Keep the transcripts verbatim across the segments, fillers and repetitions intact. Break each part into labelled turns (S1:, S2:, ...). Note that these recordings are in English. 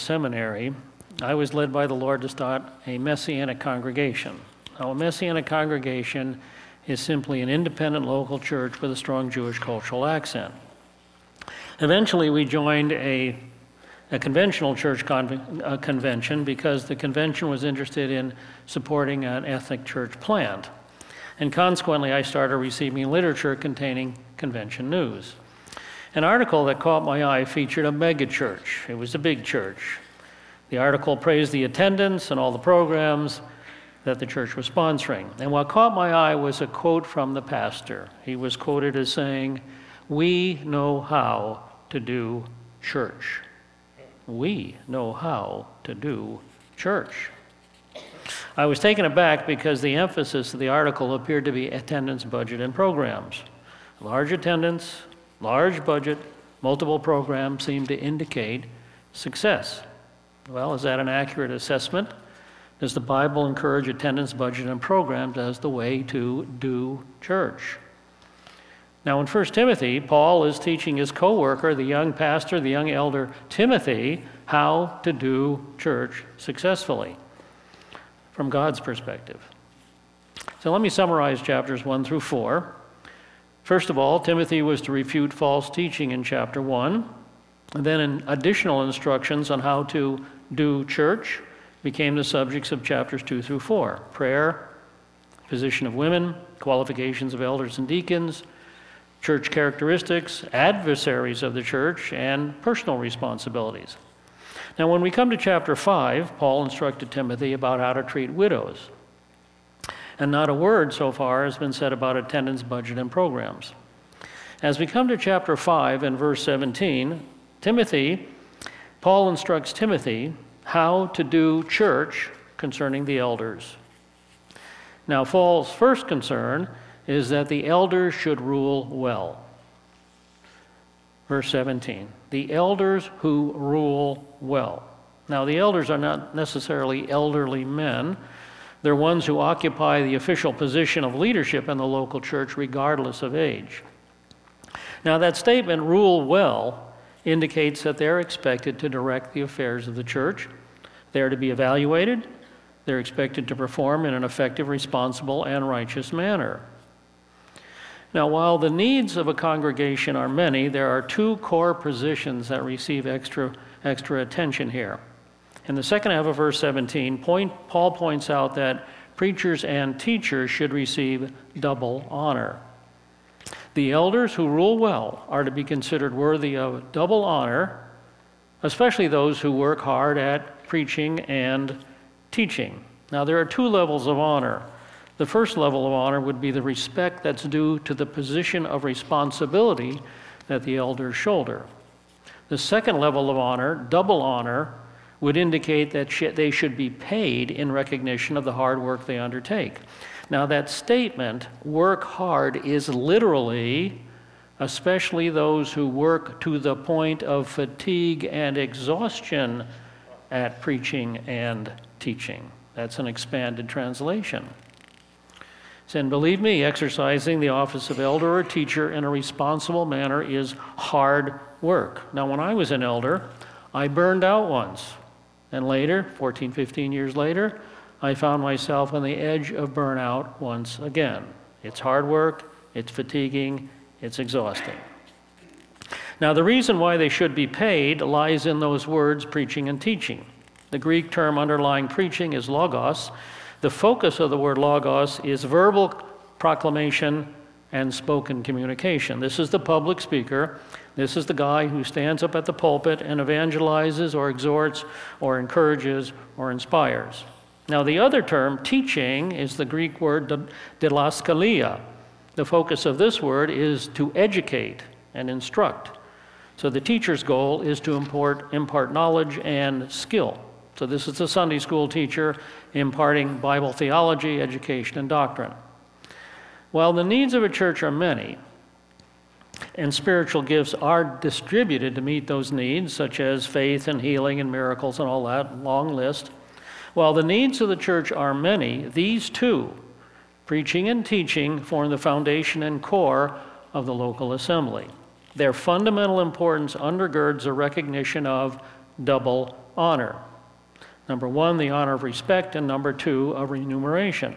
S1: seminary, I was led by the Lord to start a Messianic congregation. Now, a Messianic congregation is simply an independent local church with a strong Jewish cultural accent. Eventually, we joined a, a conventional church con- a convention because the convention was interested in supporting an ethnic church plant. And consequently, I started receiving literature containing convention news. An article that caught my eye featured a megachurch. It was a big church. The article praised the attendance and all the programs that the church was sponsoring. And what caught my eye was a quote from the pastor. He was quoted as saying, "We know how to do church. We know how to do church." I was taken aback because the emphasis of the article appeared to be attendance, budget, and programs. Large attendance, large budget, multiple programs seemed to indicate success. Well, is that an accurate assessment? Does the Bible encourage attendance, budget, and programs as the way to do church? Now, in First Timothy, Paul is teaching his co-worker, the young pastor, the young elder Timothy, how to do church successfully from God's perspective. So let me summarize chapters one through four. First of all, Timothy was to refute false teaching in chapter one. And then in additional instructions on how to do church became the subjects of chapters two through four. Prayer, position of women, qualifications of elders and deacons, church characteristics, adversaries of the church, and personal responsibilities. Now, when we come to chapter five, Paul instructed Timothy about how to treat widows. And not a word so far has been said about attendance, budget, and programs. As we come to chapter five and verse seventeen, Timothy, Paul instructs Timothy how to do church concerning the elders. Now, Paul's first concern is that the elders should rule well. Verse seventeen, the elders who rule well. Now, the elders are not necessarily elderly men. They're ones who occupy the official position of leadership in the local church regardless of age. Now, that statement, rule well, indicates that they're expected to direct the affairs of the church. They're to be evaluated. They're expected to perform in an effective, responsible, and righteous manner. Now, while the needs of a congregation are many, there are two core positions that receive extra, extra attention here. In the second half of verse seventeen, point, Paul points out that preachers and teachers should receive double honor. The elders who rule well are to be considered worthy of double honor, especially those who work hard at preaching and teaching. Now, there are two levels of honor. The first level of honor would be the respect that's due to the position of responsibility that the elders shoulder. The second level of honor, double honor, would indicate that they should be paid in recognition of the hard work they undertake. Now, that statement, work hard, is literally, especially those who work to the point of fatigue and exhaustion at preaching and teaching. That's an expanded translation. And believe me, exercising the office of elder or teacher in a responsible manner is hard work. Now, when I was an elder, I burned out once. And later, fourteen, fifteen years later, I found myself on the edge of burnout once again. It's hard work, it's fatiguing, it's exhausting. Now, the reason why they should be paid lies in those words, preaching and teaching. The Greek term underlying preaching is logos. The focus of the word logos is verbal proclamation and spoken communication. This is the public speaker. This is the guy who stands up at the pulpit and evangelizes or exhorts or encourages or inspires. Now, the other term, teaching, is the Greek word didaskalia. The focus of this word is to educate and instruct. So the teacher's goal is to impart, impart knowledge and skill. So this is the Sunday school teacher imparting Bible theology, education, and doctrine. While the needs of a church are many, and spiritual gifts are distributed to meet those needs, such as faith and healing and miracles and all that long list, while the needs of the church are many, these two, preaching and teaching, form the foundation and core of the local assembly. Their fundamental importance undergirds a recognition of double honor. Number one, the honor of respect, and number two, of remuneration.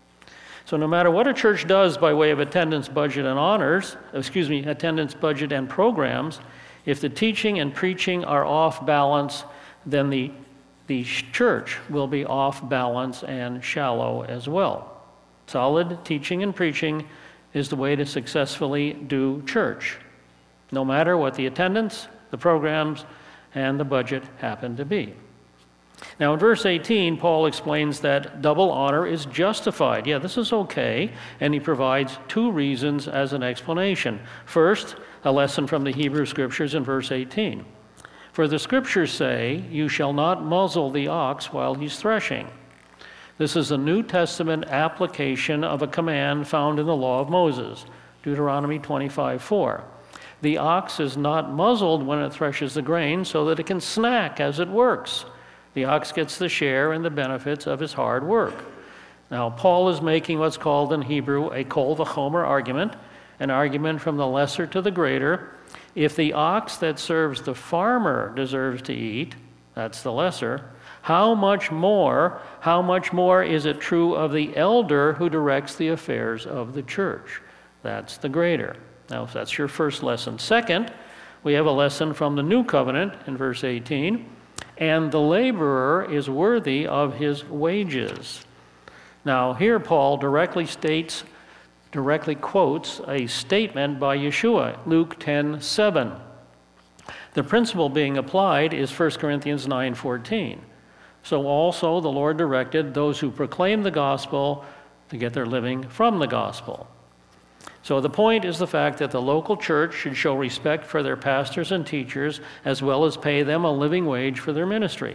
S1: So no matter what a church does by way of attendance, budget, and honors, excuse me, attendance, budget, and programs, if the teaching and preaching are off balance, then the, the church will be off balance and shallow as well. Solid teaching and preaching is the way to successfully do church, no matter what the attendance, the programs, and the budget happen to be. Now in verse eighteen, Paul explains that double honor is justified. Yeah, this is okay, and he provides two reasons as an explanation. First, a lesson from the Hebrew Scriptures in verse eighteen. For the Scriptures say, "You shall not muzzle the ox while he's threshing." This is a New Testament application of a command found in the law of Moses, Deuteronomy twenty-five four. The ox is not muzzled when it threshes the grain so that it can snack as it works. The ox gets the share and the benefits of his hard work. Now, Paul is making what's called in Hebrew a kol v'chomer argument, an argument from the lesser to the greater. If the ox that serves the farmer deserves to eat, that's the lesser, how much more, how much more is it true of the elder who directs the affairs of the church? That's the greater. Now, that's your first lesson. Second, we have a lesson from the New Covenant in verse eighteen. And the laborer is worthy of his wages. Now, here Paul directly states, directly quotes a statement by Yeshua, Luke ten seven. The principle being applied is First Corinthians nine fourteen. So also the Lord directed those who proclaim the gospel to get their living from the gospel. So the point is the fact that the local church should show respect for their pastors and teachers, as well as pay them a living wage for their ministry.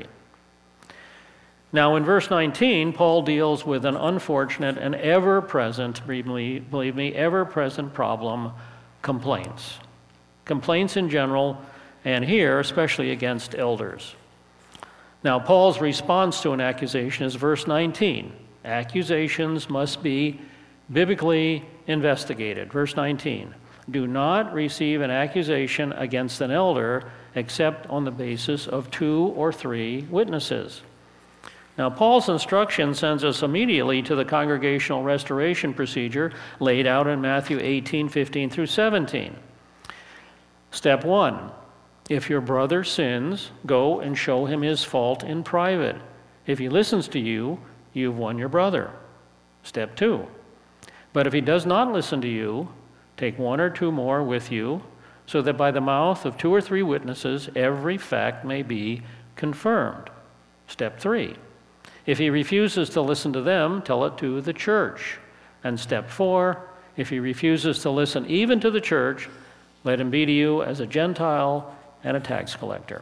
S1: Now in verse nineteen, Paul deals with an unfortunate and ever-present, believe me, believe me, ever-present problem, complaints. Complaints in general, and here especially against elders. Now Paul's response to an accusation is verse nineteen. Accusations must be biblically investigated. Verse nineteen, do not receive an accusation against an elder except on the basis of two or three witnesses. Now, Paul's instruction sends us immediately to the congregational restoration procedure laid out in Matthew eighteen, fifteen through seventeen. Step one, if your brother sins, go and show him his fault in private. If he listens to you, you've won your brother. Step two, but if he does not listen to you, take one or two more with you, so that by the mouth of two or three witnesses every fact may be confirmed. Step three, if he refuses to listen to them, tell it to the church. And step four, if he refuses to listen even to the church, let him be to you as a Gentile and a tax collector.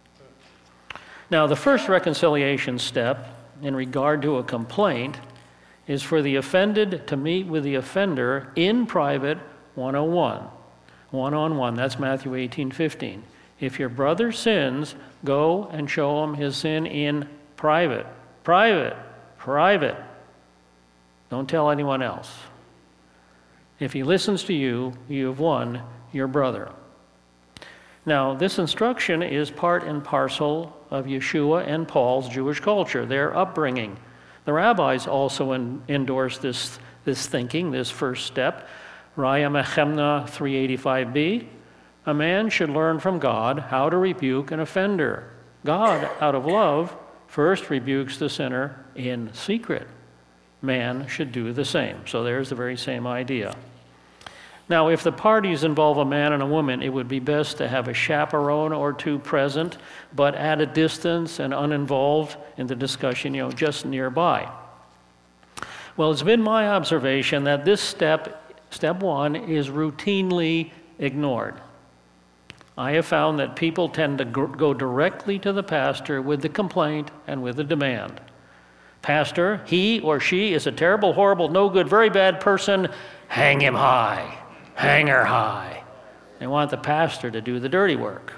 S1: Now, the first reconciliation step in regard to a complaint is for the offended to meet with the offender in private one-on-one. One-on-one, that's Matthew eighteen, fifteen. If your brother sins, go and show him his sin in private. Private. Private. Don't tell anyone else. If he listens to you, you have won your brother. Now, this instruction is part and parcel of Yeshua and Paul's Jewish culture, their upbringing. The rabbis also in, endorse this, this thinking, this first step. Raya Mechemna three eighty-five b, a man should learn from God how to rebuke an offender. God, out of love, first rebukes the sinner in secret. Man should do the same. So there's the very same idea. Now, if the parties involve a man and a woman, it would be best to have a chaperone or two present, but at a distance and uninvolved in the discussion, you know, just nearby. Well, it's been my observation that this step, step one, is routinely ignored. I have found that people tend to go directly to the pastor with the complaint and with the demand. Pastor, he or she is a terrible, horrible, no good, very bad person. Hang him high. Hang her high. They want the pastor to do the dirty work.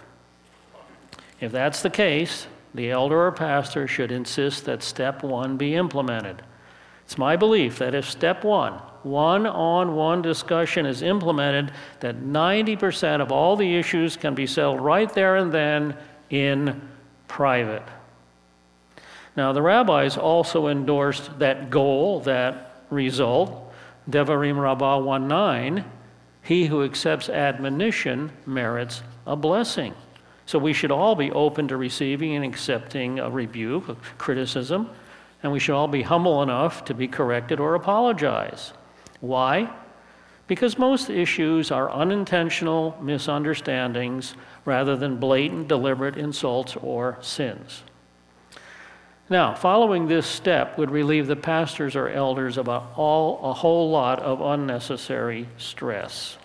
S1: If that's the case, the elder or pastor should insist that step one be implemented. It's my belief that if step one, one-on-one discussion is implemented, that ninety percent of all the issues can be settled right there and then in private. Now, the rabbis also endorsed that goal, that result, Devarim Rabbah one nine, he who accepts admonition merits a blessing. So we should all be open to receiving and accepting a rebuke, a criticism, and we should all be humble enough to be corrected or apologize. Why? Because most issues are unintentional misunderstandings rather than blatant, deliberate insults or sins. Now, following this step would relieve the pastors or elders of a, all, a whole lot of unnecessary stress.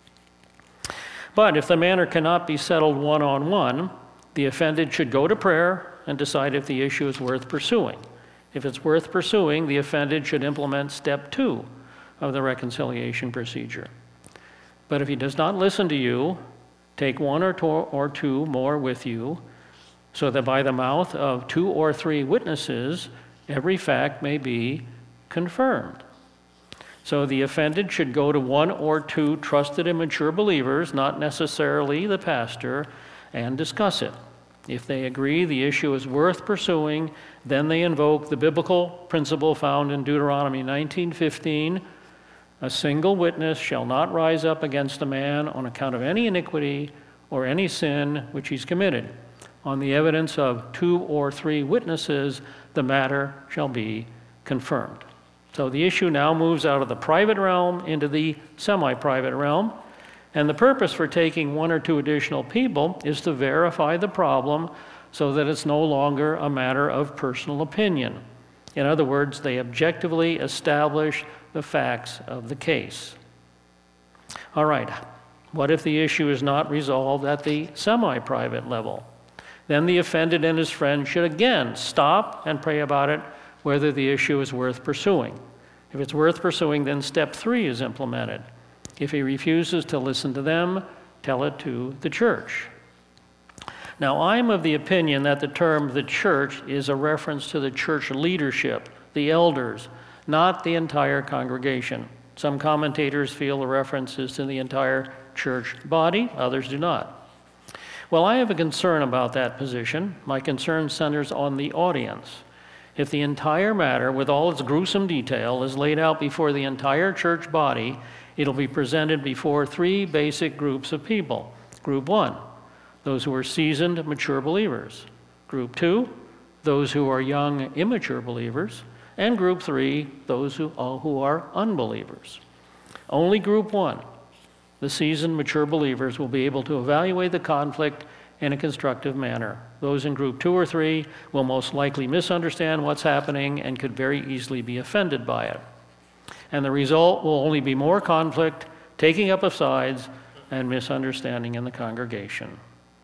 S1: But if the matter cannot be settled one-on-one, the offended should go to prayer and decide if the issue is worth pursuing. If it's worth pursuing, the offended should implement step two of the reconciliation procedure. But if he does not listen to you, take one or two, or two more with you, so that by the mouth of two or three witnesses, every fact may be confirmed. So the offended should go to one or two trusted and mature believers, not necessarily the pastor, and discuss it. If they agree the issue is worth pursuing, then they invoke the biblical principle found in Deuteronomy nineteen fifteen, a single witness shall not rise up against a man on account of any iniquity or any sin which he's committed. On the evidence of two or three witnesses, the matter shall be confirmed. So the issue now moves out of the private realm into the semi-private realm, and the purpose for taking one or two additional people is to verify the problem so that it's no longer a matter of personal opinion. In other words, they objectively establish the facts of the case. All right, what if the issue is not resolved at the semi-private level? Then the offended and his friend should again stop and pray about it, whether the issue is worth pursuing. If it's worth pursuing, then step three is implemented. If he refuses to listen to them, tell it to the church. Now, I'm of the opinion that the term the church is a reference to the church leadership, the elders, not the entire congregation. Some commentators feel the reference is to the entire church body, others do not. Well, I have a concern about that position. My concern centers on the audience. If the entire matter, with all its gruesome detail, is laid out before the entire church body, it'll be presented before three basic groups of people. Group one, those who are seasoned, mature believers. Group two, those who are young, immature believers. And group three, those who, uh, who are unbelievers. Only group one, the seasoned, mature believers, will be able to evaluate the conflict in a constructive manner. Those in group two or three will most likely misunderstand what's happening and could very easily be offended by it. And the result will only be more conflict, taking up of sides, and misunderstanding in the congregation.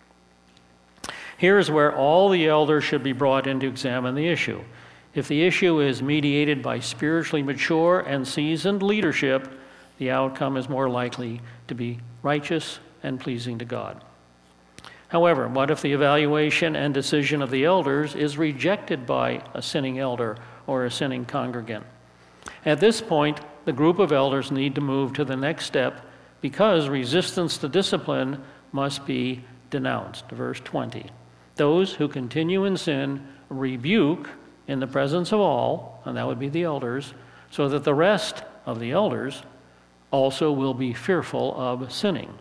S1: Here is where all the elders should be brought in to examine the issue. If the issue is mediated by spiritually mature and seasoned leadership, the outcome is more likely to be righteous and pleasing to God. However, what if the evaluation and decision of the elders is rejected by a sinning elder or a sinning congregant? At this point, the group of elders need to move to the next step because resistance to discipline must be denounced. Verse twenty. Those who continue in sin rebuke in the presence of all, and that would be the elders, so that the rest of the elders also will be fearful of sinning.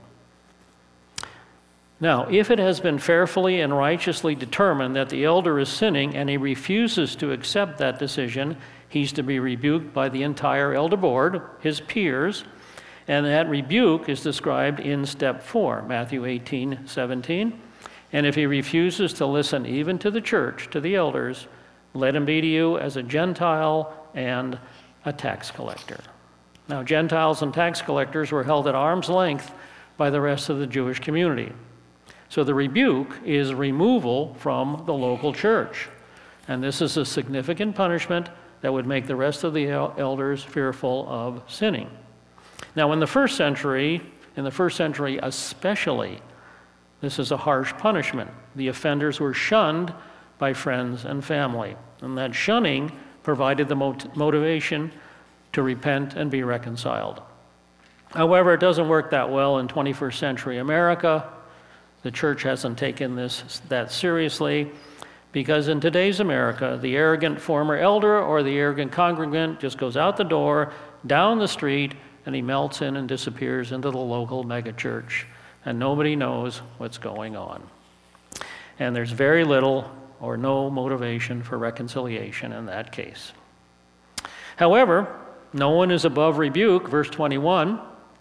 S1: Now, if it has been fairly and righteously determined that the elder is sinning and he refuses to accept that decision, he's to be rebuked by the entire elder board, his peers, and that rebuke is described in step four, Matthew eighteen seventeen. And if he refuses to listen even to the church, to the elders, let him be to you as a Gentile and a tax collector. Now, Gentiles and tax collectors were held at arm's length by the rest of the Jewish community. So the rebuke is removal from the local church. And this is a significant punishment that would make the rest of the elders fearful of sinning. Now, in the first century, in the first century especially, this is a harsh punishment. The offenders were shunned by friends and family, and that shunning provided the mot- motivation to repent and be reconciled. However, it doesn't work that well in twenty-first century America. The church hasn't taken this that seriously, Because in today's America, the arrogant former elder or the arrogant congregant just goes out the door, down the street, and he melts in and disappears into the local megachurch, and nobody knows what's going on. And there's very little or no motivation for reconciliation in that case. However, no one is above rebuke. Verse twenty-one,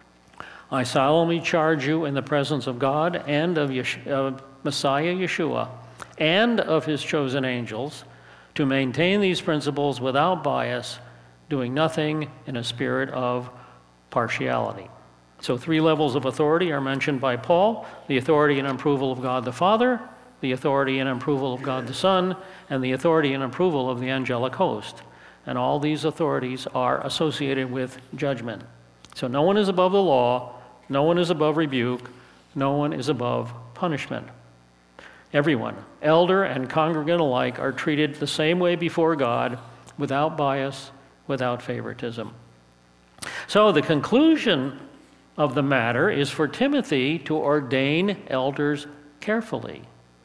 S1: I solemnly charge you in the presence of God and of Yesh- uh, Messiah Yeshua and of his chosen angels to maintain these principles without bias, doing nothing in a spirit of partiality. So three levels of authority are mentioned by Paul: the authority and approval of God the Father, the authority and approval of God the Son, and the authority and approval of the angelic host. And all these authorities are associated with judgment. So no one is above the law, no one is above rebuke, no one is above punishment. Everyone, elder and congregant alike, are treated the same way before God, without bias, without favoritism. So the conclusion of the matter is for Timothy to ordain elders carefully.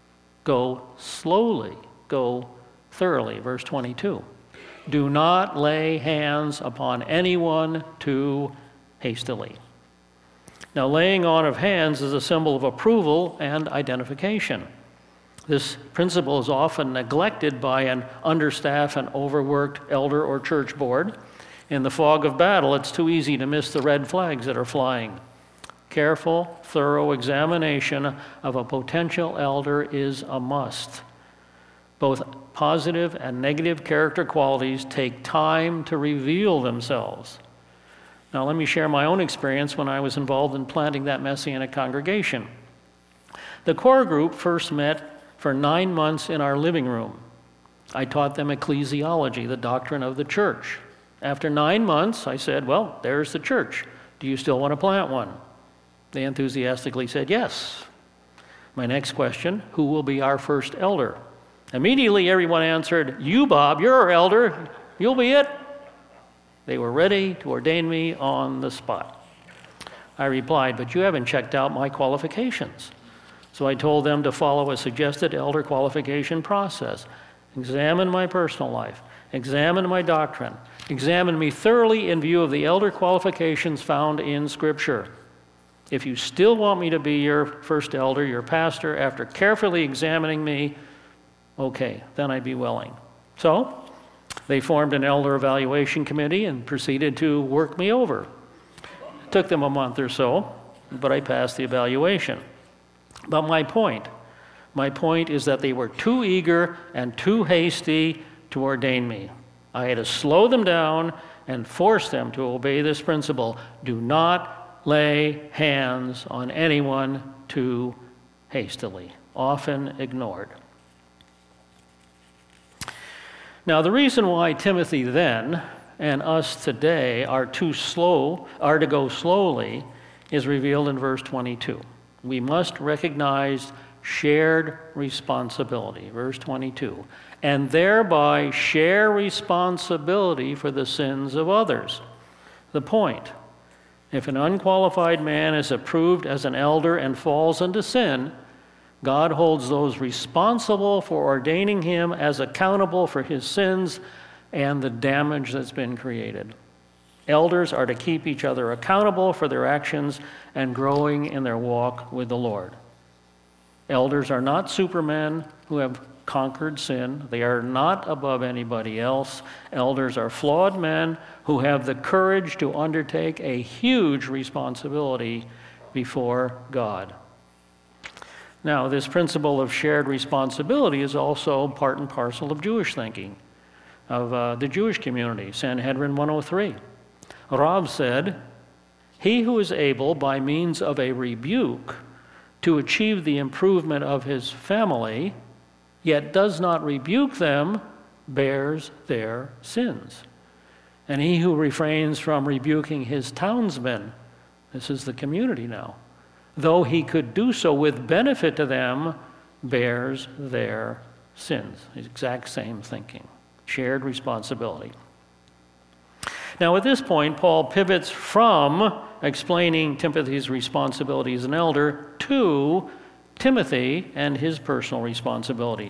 S1: Go slowly, go thoroughly. Verse twenty-two. Do not lay hands upon anyone too hastily. Now, laying on of hands is a symbol of approval and identification. This principle is often neglected by an understaffed and overworked elder or church board. In the fog of battle, it's too easy to miss the red flags that are flying. Careful, thorough examination of a potential elder is a must. Both positive and negative character qualities take time to reveal themselves. Now, let me share my own experience when I was involved in planting that Messianic congregation. The core group first met for nine months in our living room. I taught them ecclesiology, the doctrine of the church. After nine months, I said, well, there's the church. Do you still want to plant one? They enthusiastically said yes. My next question, who will be our first elder? Immediately, everyone answered, you, Bob, you're our elder. You'll be it. They were ready to ordain me on the spot. I replied, but you haven't checked out my qualifications. So I told them to follow a suggested elder qualification process. Examine my personal life. Examine my doctrine. Examine me thoroughly in view of the elder qualifications found in Scripture. If you still want me to be your first elder, your pastor, after carefully examining me, okay, then I'd be willing. So they formed an elder evaluation committee and proceeded to work me over. It took them a month or so, but I passed the evaluation. But my point, my point is that they were too eager and too hasty to ordain me. I had to slow them down and force them to obey this principle. Do not lay hands on anyone too hastily, often ignored. Now, the reason why Timothy then and us today are too slow, are to go slowly, is revealed in verse twenty-two. We must recognize shared responsibility, verse twenty-two, and thereby share responsibility for the sins of others. The point, if an unqualified man is approved as an elder and falls into sin, God holds those responsible for ordaining him as accountable for his sins and the damage that's been created. Elders are to keep each other accountable for their actions and growing in their walk with the Lord. Elders are not supermen who have conquered sin. They are not above anybody else. Elders are flawed men who have the courage to undertake a huge responsibility before God. Now, this principle of shared responsibility is also part and parcel of Jewish thinking, of uh, the Jewish community. Sanhedrin one oh three. Rav said, he who is able by means of a rebuke to achieve the improvement of his family, yet does not rebuke them, bears their sins. And he who refrains from rebuking his townsmen, this is the community now, though he could do so with benefit to them, bears their sins. The exact same thinking. Shared responsibility. Now, at this point, Paul pivots from explaining Timothy's responsibility as an elder to Timothy and his personal responsibilities.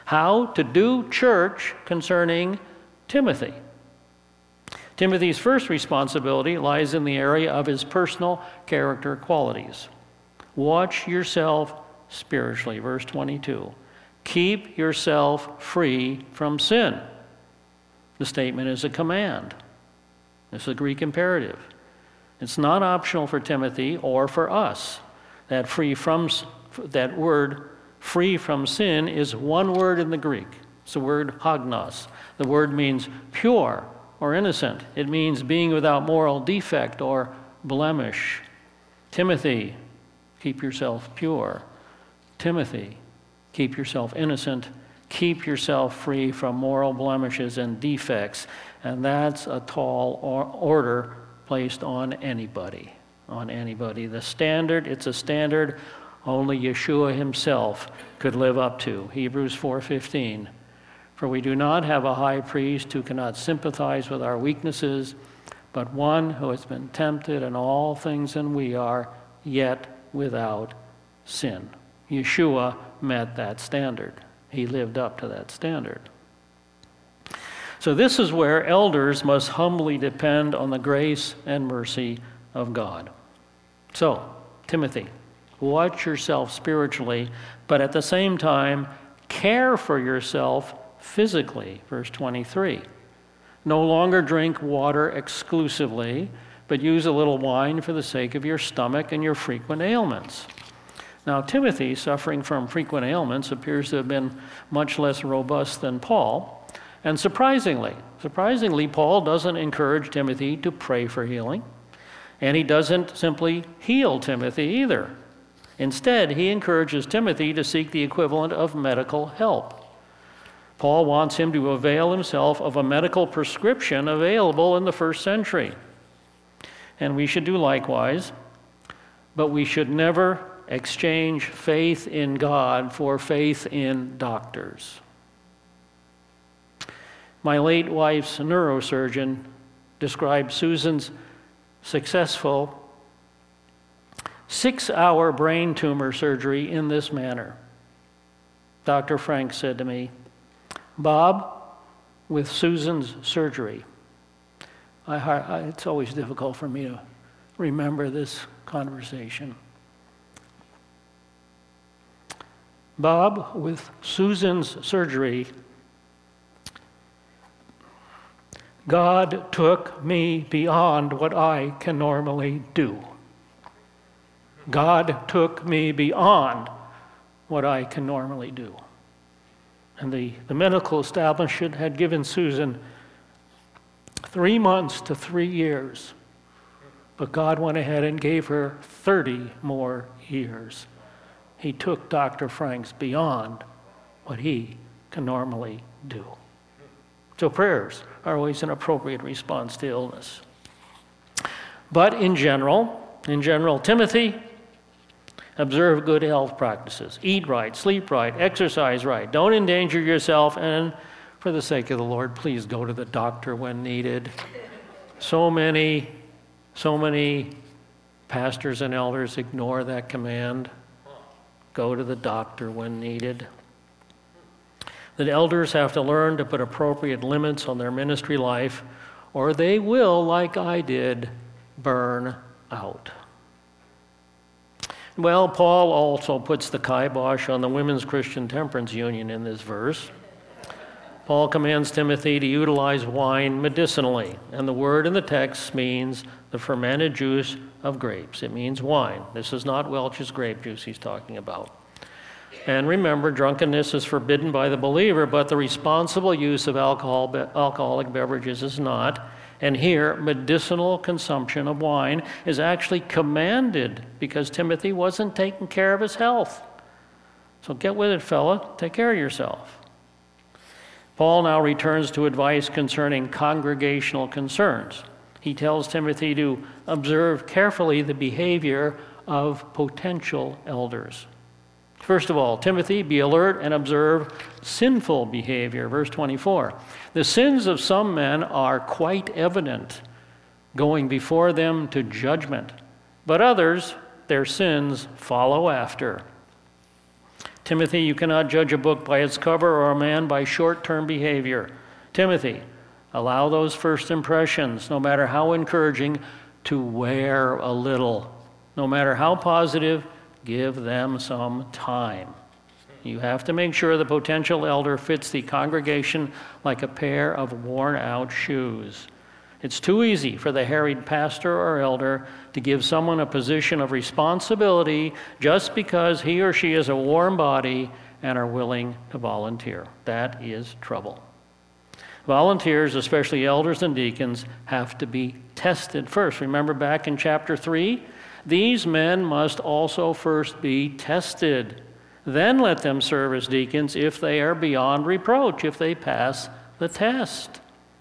S1: how to do church concerning Timothy. Timothy's first responsibility lies in the area of his personal character qualities. Watch yourself spiritually, verse twenty-two. Keep yourself free from sin. The statement is a command. It's a Greek imperative. It's not optional for Timothy or for us. That free from that word, free from sin, is one word in the Greek. It's the word hagnos. The word means pure or innocent. It means being without moral defect or blemish. Timothy, keep yourself pure. Timothy, keep yourself innocent. Keep yourself free from moral blemishes and defects. And that's a tall or- order placed on anybody. On anybody. The standard, it's a standard only Yeshua himself could live up to. Hebrews four fifteen. For we do not have a high priest who cannot sympathize with our weaknesses, but one who has been tempted in all things and we are, yet without sin. Yeshua met that standard. He lived up to that standard. So this is where elders must humbly depend on the grace and mercy of God. So, Timothy, watch yourself spiritually, but at the same time, care for yourself physically. Verse twenty-three. No longer drink water exclusively, but use a little wine for the sake of your stomach and your frequent ailments. Now, Timothy, suffering from frequent ailments, appears to have been much less robust than Paul. And surprisingly, surprisingly, Paul doesn't encourage Timothy to pray for healing, and he doesn't simply heal Timothy either. Instead, he encourages Timothy to seek the equivalent of medical help. Paul wants him to avail himself of a medical prescription available in the first century. And we should do likewise, but we should never exchange faith in God for faith in doctors. My late wife's neurosurgeon described Susan's successful six-hour brain tumor surgery in this manner. Doctor Frank said to me, Bob, with Susan's surgery, I, I, it's always difficult for me to remember this conversation. Bob, with Susan's surgery, God took me beyond what I can normally do. God took me beyond what I can normally do. And the, the medical establishment had given Susan three months to three years, but God went ahead and gave her thirty more years. He took Doctor Franks beyond what he can normally do. So prayers are always an appropriate response to illness. But in general, in general, Timothy, observe good health practices. Eat right, sleep right, exercise right. Don't endanger yourself, and for the sake of the Lord, please go to the doctor when needed. So many, so many pastors and elders ignore that command. Go to the doctor when needed. The elders have to learn to put appropriate limits on their ministry life, or they will, like I did, burn out. Well, Paul also puts the kibosh on the Women's Christian Temperance Union in this verse. Paul commands Timothy to utilize wine medicinally, and the word in the text means the fermented juice of grapes. It means wine. This is not Welch's grape juice he's talking about. And remember, drunkenness is forbidden by the believer, but the responsible use of alcohol, be- alcoholic beverages is not. And here, medicinal consumption of wine is actually commanded because Timothy wasn't taking care of his health. So get with it, fella. Take care of yourself. Paul now returns to advice concerning congregational concerns. He tells Timothy to observe carefully the behavior of potential elders. First of all, Timothy, be alert and observe sinful behavior. Verse twenty-four. The sins of some men are quite evident, going before them to judgment, but others, their sins follow after. Timothy, you cannot judge a book by its cover or a man by short-term behavior. Timothy, allow those first impressions, no matter how encouraging, to wear a little. No matter how positive, give them some time. You have to make sure the potential elder fits the congregation like a pair of worn-out shoes. It's too easy for the harried pastor or elder to give someone a position of responsibility just because he or she is a warm body and are willing to volunteer. That is trouble. Volunteers, especially elders and deacons, have to be tested first. Remember back in chapter three? These men must also first be tested. Then let them serve as deacons if they are beyond reproach, if they pass the test.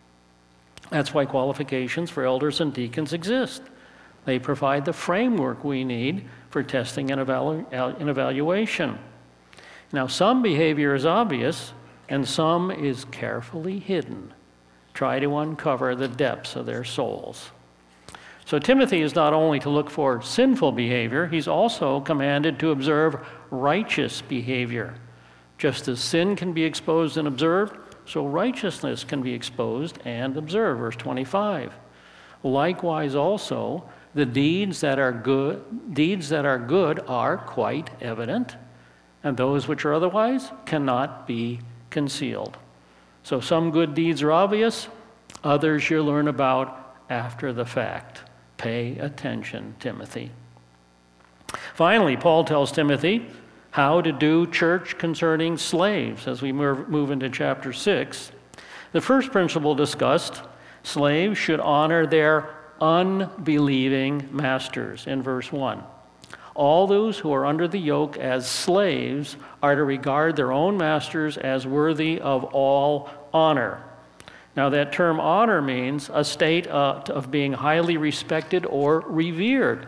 S1: That's why qualifications for elders and deacons exist. They provide the framework we need for testing and evalu- and evaluation. Now, some behavior is obvious, and some is carefully hidden. Try to uncover the depths of their souls. So Timothy is not only to look for sinful behavior, he's also commanded to observe righteous behavior. Just as sin can be exposed and observed, so righteousness can be exposed and observed. Verse twenty-five. Likewise also, the deeds that are good, deeds that are good are quite evident, and those which are otherwise cannot be concealed. So some good deeds are obvious, others you learn about after the fact. Pay attention, Timothy. Finally, Paul tells Timothy how to do church concerning slaves as we move into chapter six. The first principle discussed, slaves should honor their unbelieving masters in verse one. All those who are under the yoke as slaves are to regard their own masters as worthy of all honor. Now that term honor means a state uh, of being highly respected or revered.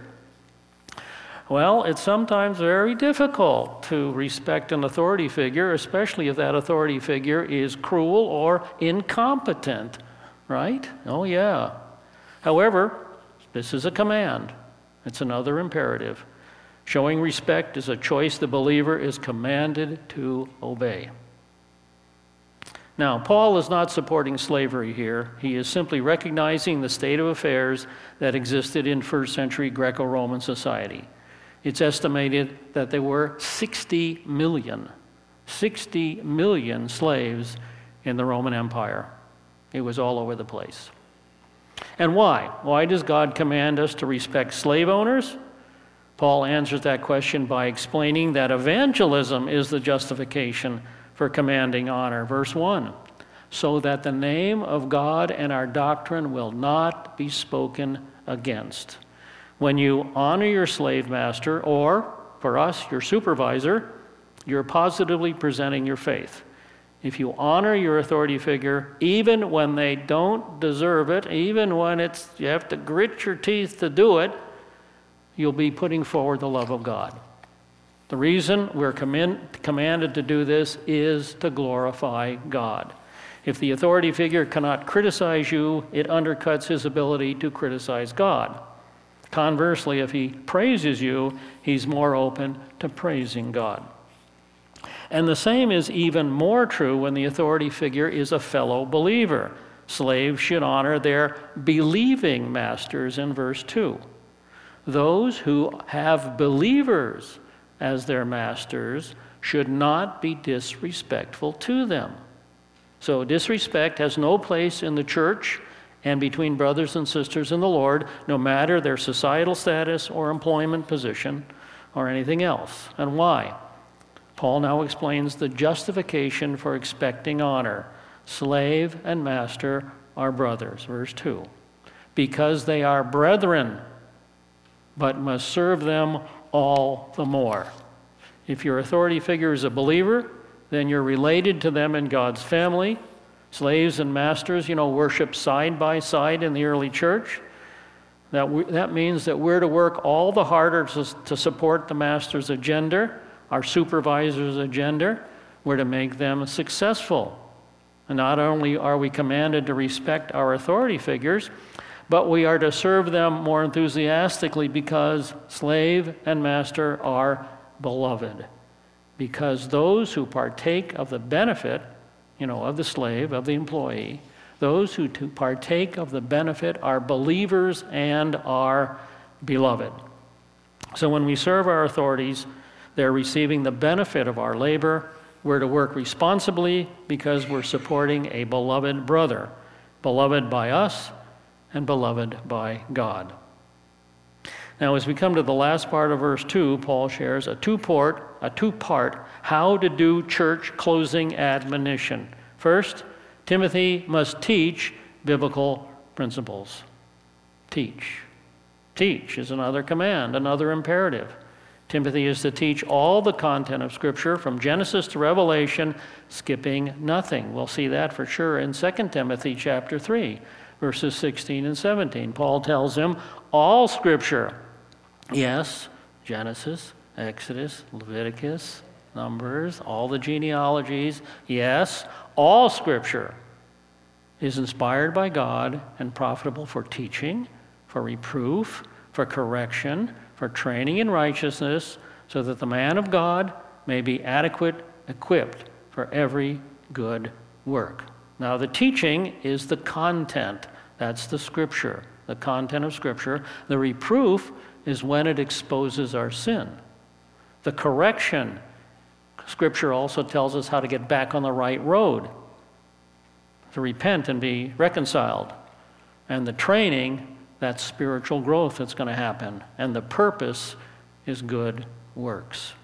S1: Well, it's sometimes very difficult to respect an authority figure, especially if that authority figure is cruel or incompetent, right? Oh, yeah. However, this is a command. It's another imperative. Showing respect is a choice the believer is commanded to obey. Now, Paul is not supporting slavery here. He is simply recognizing the state of affairs that existed in first century Greco-Roman society. It's estimated that there were sixty million, sixty million slaves in the Roman Empire. It was all over the place. And why? Why does God command us to respect slave owners? Paul answers that question by explaining that evangelism is the justification for commanding honor. Verse one, so that the name of God and our doctrine will not be spoken against. When you honor your slave master, or, for us, your supervisor, you're positively presenting your faith. If you honor your authority figure, even when they don't deserve it, even when it's you have to grit your teeth to do it, you'll be putting forward the love of God. The reason we're command, commanded to do this is to glorify God. If the authority figure cannot criticize you, it undercuts his ability to criticize God. Conversely, if he praises you, he's more open to praising God. And the same is even more true when the authority figure is a fellow believer. Slaves should honor their believing masters in verse two. Those who have believers as their masters should not be disrespectful to them. So disrespect has no place in the church and between brothers and sisters in the Lord, no matter their societal status or employment position or anything else. And why? Paul now explains the justification for expecting honor. Slave and master are brothers, verse two. Because they are brethren, but must serve them all the more. If your authority figure is a believer, then you're related to them in God's family. Slaves and masters, you know, worship side by side in the early church. That, we, that means that we're to work all the harder to, to support the master's agenda, our supervisor's agenda. We're to make them successful. And not only are we commanded to respect our authority figures, but we are to serve them more enthusiastically because slave and master are beloved. because those who partake of the benefit, you know, of the slave, of the employee, those who to partake of the benefit are believers and are beloved. So when we serve our authorities, they're receiving the benefit of our labor. We're to work responsibly because we're supporting a beloved brother, beloved by us and beloved by God. Now, as we come to the last part of verse two, Paul shares a two-part, a two-part how to do church closing admonition. First, Timothy must teach biblical principles. Teach. Teach is another command, another imperative. Timothy is to teach all the content of Scripture from Genesis to Revelation, skipping nothing. We'll see that for sure in Second Timothy chapter three, verses sixteen and seventeen. Paul tells him all Scripture, yes, Genesis, Exodus, Leviticus, Numbers, all the genealogies, yes, all Scripture is inspired by God and profitable for teaching, for reproof, for correction, for training in righteousness, so that the man of God may be adequate, equipped for every good work. Now, the teaching is the content. That's the Scripture, the content of Scripture. The reproof is when it exposes our sin. The correction, Scripture also tells us how to get back on the right road, to repent and be reconciled. And the training, that's spiritual growth that's going to happen. And the purpose is good works.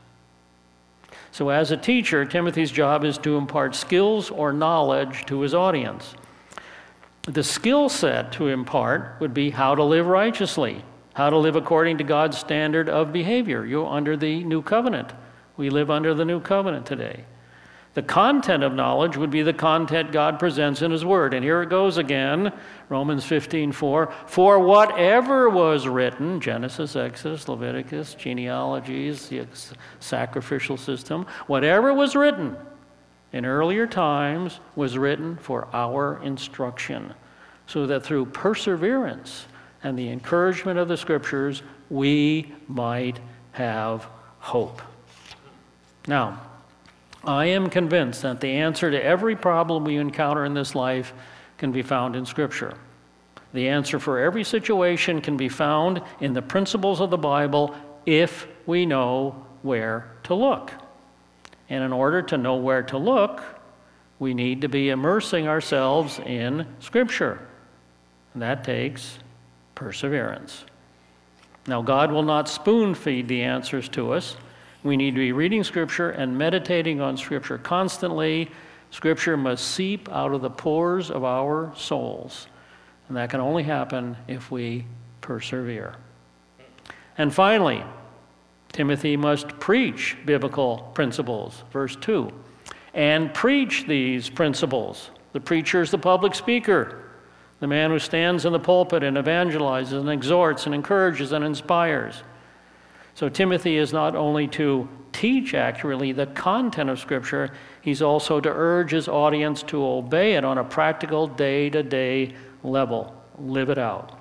S1: So as a teacher, Timothy's job is to impart skills or knowledge to his audience. The skill set to impart would be how to live righteously, how to live according to God's standard of behavior. You're under the new covenant. We live under the new covenant today. The content of knowledge would be the content God presents in his word. And here it goes again, Romans fifteen four. For whatever was written, Genesis, Exodus, Leviticus, genealogies, the sacrificial system, whatever was written in earlier times was written for our instruction, so that through perseverance and the encouragement of the Scriptures, we might have hope. Now, I am convinced that the answer to every problem we encounter in this life can be found in Scripture. The answer for every situation can be found in the principles of the Bible if we know where to look. And in order to know where to look, we need to be immersing ourselves in Scripture. And that takes perseverance. Now, God will not spoon-feed the answers to us. We need to be reading Scripture and meditating on Scripture constantly. Scripture must seep out of the pores of our souls. And that can only happen if we persevere. And finally, Timothy must preach biblical principles. Verse two. And preach these principles. The preacher is the public speaker, the man who stands in the pulpit and evangelizes and exhorts and encourages and inspires. So Timothy is not only to teach accurately the content of Scripture, he's also to urge his audience to obey it on a practical day-to-day level. Live it out.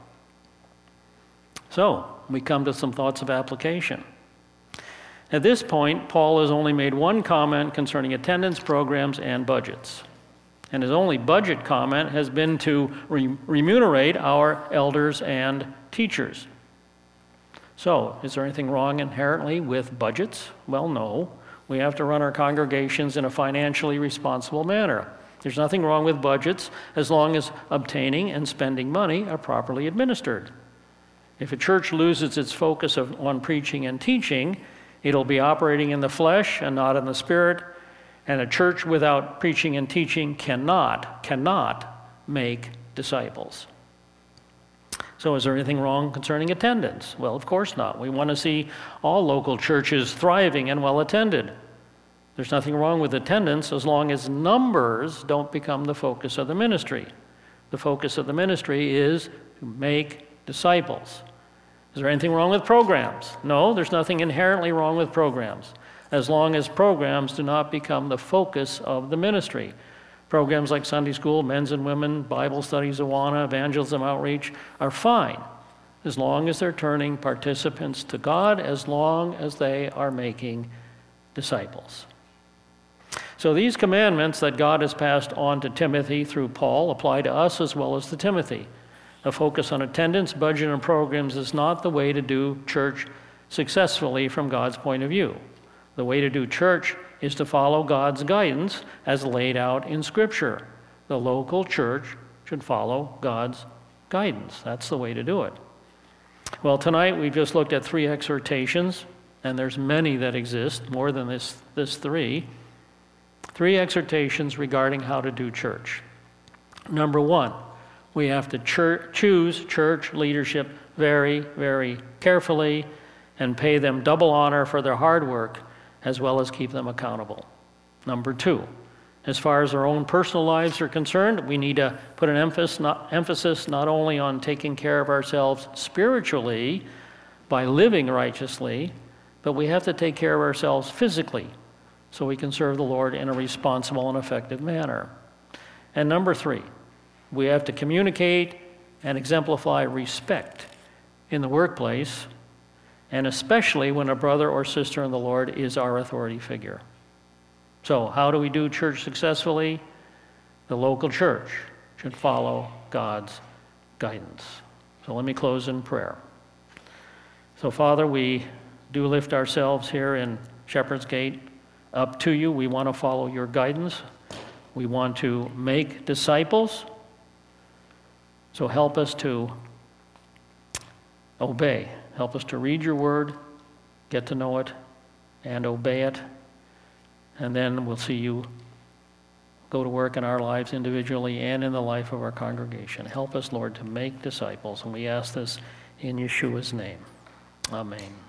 S1: So, we come to some thoughts of application. At this point, Paul has only made one comment concerning attendance programs and budgets. And his only budget comment has been to re- remunerate our elders and teachers. So, is there anything wrong inherently with budgets? Well, no. We have to run our congregations in a financially responsible manner. There's nothing wrong with budgets as long as obtaining and spending money are properly administered. If a church loses its focus of, on preaching and teaching, it'll be operating in the flesh and not in the spirit. And a church without preaching and teaching cannot, cannot make disciples. So is there anything wrong concerning attendance? Well, of course not. We want to see all local churches thriving and well attended. There's nothing wrong with attendance as long as numbers don't become the focus of the ministry. The focus of the ministry is to make disciples. Is there anything wrong with programs? No, there's nothing inherently wrong with programs, as long as programs do not become the focus of the ministry. Programs like Sunday school, men's and women, Bible studies, Awana, evangelism outreach are fine, as long as they're turning participants to God, as long as they are making disciples. So these commandments that God has passed on to Timothy through Paul apply to us as well as to Timothy. A focus on attendance, budget, and programs is not the way to do church successfully from God's point of view. The way to do church is to follow God's guidance as laid out in Scripture. The local church should follow God's guidance. That's the way to do it. Well, tonight we've just looked at three exhortations, and there's many that exist, more than this, this three. Three exhortations regarding how to do church. Number one, we have to church, choose church leadership very, very carefully and pay them double honor for their hard work, as well as keep them accountable. Number two, as far as our own personal lives are concerned, we need to put an emphasis not, emphasis not only on taking care of ourselves spiritually by living righteously, but we have to take care of ourselves physically so we can serve the Lord in a responsible and effective manner. And number three, we have to communicate and exemplify respect in the workplace, and especially when a brother or sister in the Lord is our authority figure. So how do we do church successfully? The local church should follow God's guidance. So let me close in prayer. So Father, we do lift ourselves here in Shepherd's Gate up to you. We want to follow your guidance. We want to make disciples. So help us to obey. Help us to read your word, get to know it, and obey it. And then we'll see you go to work in our lives individually and in the life of our congregation. Help us, Lord, to make disciples. And we ask this in Yeshua's name. Amen.